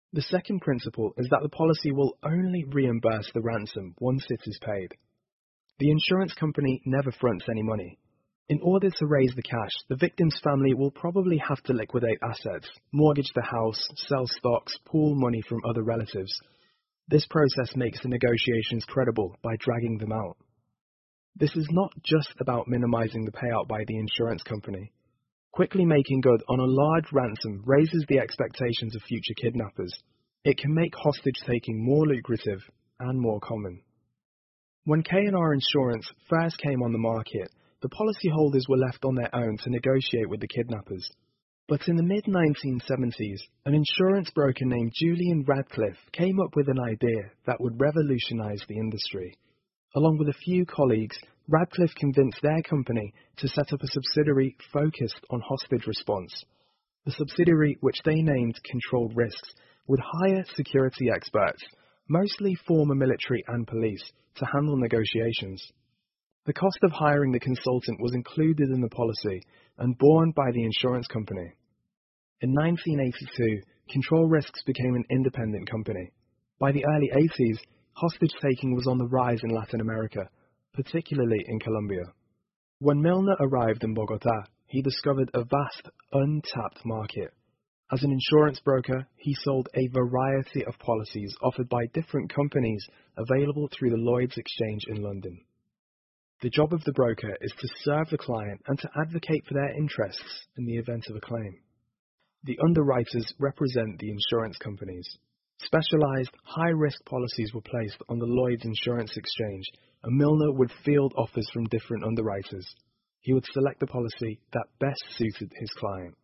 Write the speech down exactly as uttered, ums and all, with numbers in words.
The second principle is that the policy will only reimburse the ransom once it is paid. The insurance company never fronts any money. In order to raise the cash, the victim's family will probably have to liquidate assets, mortgage the house, sell stocks, pool money from other relatives. This process makes the negotiations credible by dragging them out. This is not just about minimizing the payout by the insurance company. Quickly making good on a large ransom raises the expectations of future kidnappers. It can make hostage-taking more lucrative and more common. When K and R Insurance first came on the market, the policyholders were left on their own to negotiate with the kidnappers. But in the mid nineteen seventies, an insurance broker named Julian Radcliffe came up with an idea that would revolutionize the industry. Along with a few colleagues, Radcliffe convinced their company to set up a subsidiary focused on hostage response. The subsidiary, which they named Controlled Risks, would hire security experts, mostly former military and police, to handle negotiations. The cost of hiring the consultant was included in the policy and borne by the insurance company. In nineteen eighty-two, Control Risks became an independent company. By the early eighties, hostage-taking was on the rise in Latin America, particularly in Colombia. When Milner arrived in Bogotá, he discovered a vast, untapped market. As an insurance broker, he sold a variety of policies offered by different companies available through the Lloyd's Exchange in London. The job of the broker is to serve the client and to advocate for their interests in the event of a claim. The underwriters represent the insurance companies. Specialized, high-risk policies were placed on the Lloyd's Insurance Exchange, and Milner would field offers from different underwriters. He would select the policy that best suited his client.